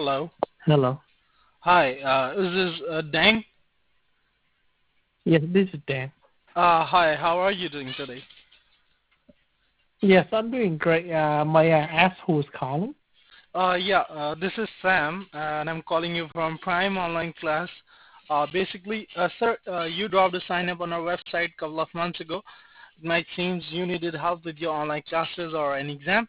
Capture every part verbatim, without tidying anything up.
Hello. Hello. Hi. Uh, is this uh, Dang? Yes, this is Dan. Uh, hi. How are you doing today? Yes, I'm doing great. Uh, may I ask who's calling? Uh, yeah. Uh, this is Sam, and I'm calling you from Prime Online Class. Uh, basically, uh, sir, uh, you dropped a sign up on our website a couple of months ago. It might seem you needed help with your online classes or an exam.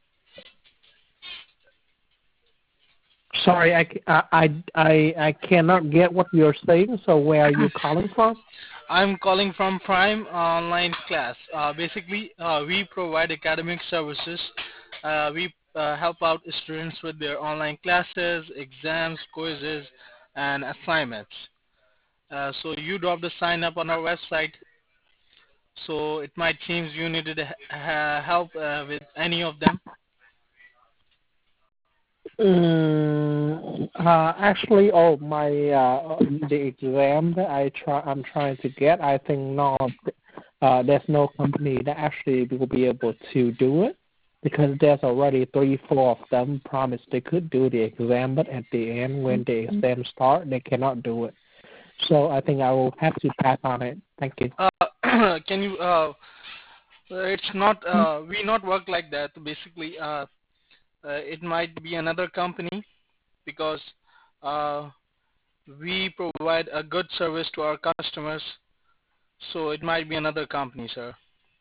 Sorry, I, ca- I, I, I cannot get what you're saying, so where are you calling from? I'm calling from Prime Online Class. Uh, basically, uh, we provide academic services. Uh, we uh, help out students with their online classes, exams, quizzes, and assignments. Uh, so you dropped a sign up on our website. So it might seem you needed uh, help uh, with any of them. Mm, uh, actually, oh, my, uh, the exam that I try, I'm trying to get, I think no, uh, there's no company that actually will be able to do it because there's already three, four of them promised they could do the exam, but at the end, when the exam start, they cannot do it. So I think I will have to pass on it. Thank you. Uh, can you? Uh, it's not. Uh, we not work like that. Basically, uh, uh, it might be another company because uh, we provide a good service to our customers, so it might be another company, sir.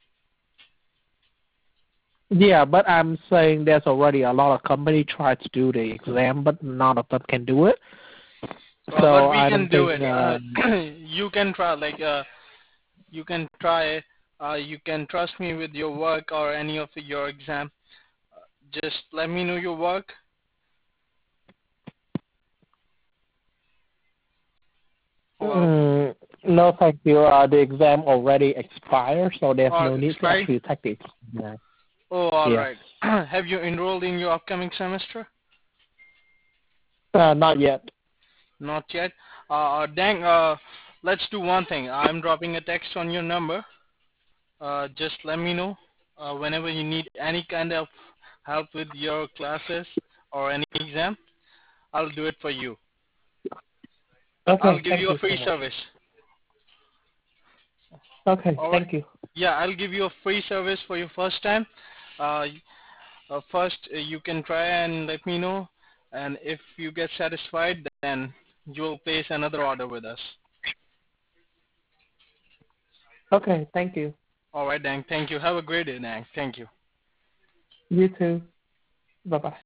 Yeah, but I'm saying there's already a lot of company try to do the exam, but none of them can do it. Uh, but So we I can don't do think. it. Uh, Um, you can try, like, uh, you can try. Uh, you can trust me with your work or any of your exam. Just let me know your work. Hello. mm, no, thank you. Uh, the exam already expired, so there's Or no need to expired. actually take the exam. Oh, all Yes. right. Have you enrolled in your upcoming semester? Uh, not yet. Not yet. Uh, dang. Uh, let's do one thing. I'm dropping a text on your number. Uh, just let me know uh, whenever you need any kind of help with your classes or any exam. I'll do it for you. I'll Okay, give thank you a you so free much. service. Okay, All right. thank you. Yeah, I'll give you a free service for your first time. Uh, uh, first, uh, you can try and let me know, and if you get satisfied, then you will place another order with us. Okay, thank you. All right, Dang. Thank you. Have a great day, Dang. Thank you. You too. Bye bye.